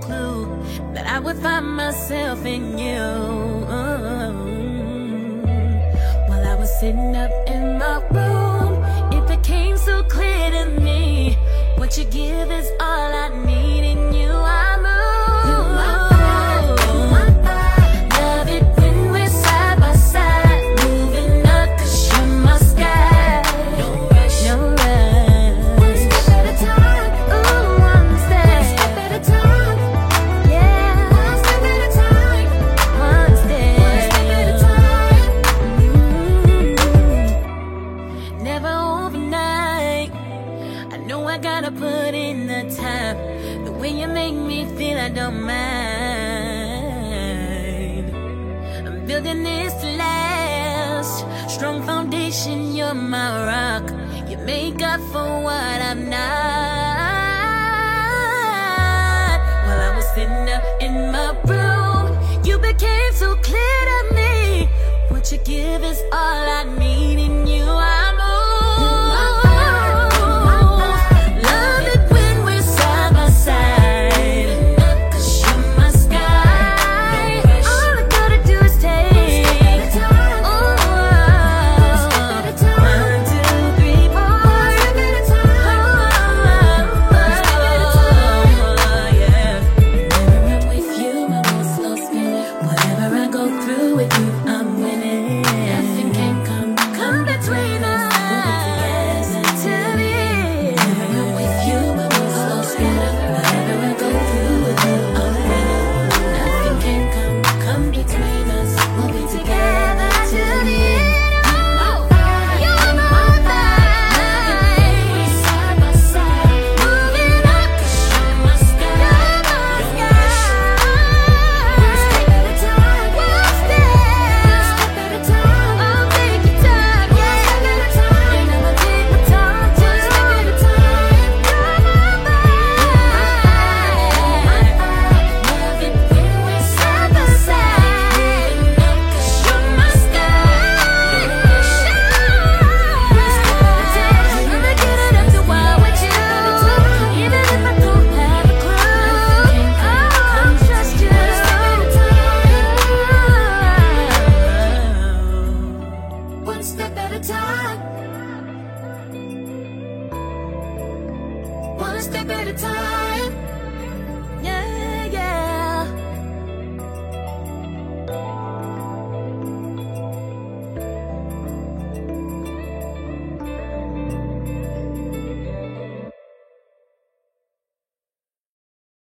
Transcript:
clue that I would find myself in you. While I was sitting up in my room, it became so clear to me, what you give is all I need, and you I move. Love it when we're side by side, moving up 'cause you're my sky. No rush, no rush. One step at a time. Ooh, one step at a time. Yeah, one step at a time. One step at a time. Never overnight. I know I gotta put in the time. The way you make me feel, I don't mind. I'm building this to last. Strong foundation, you're my rock. You make up for what I'm not. While I was sitting up in my room, you became so clear to me. What you give is all I need, and you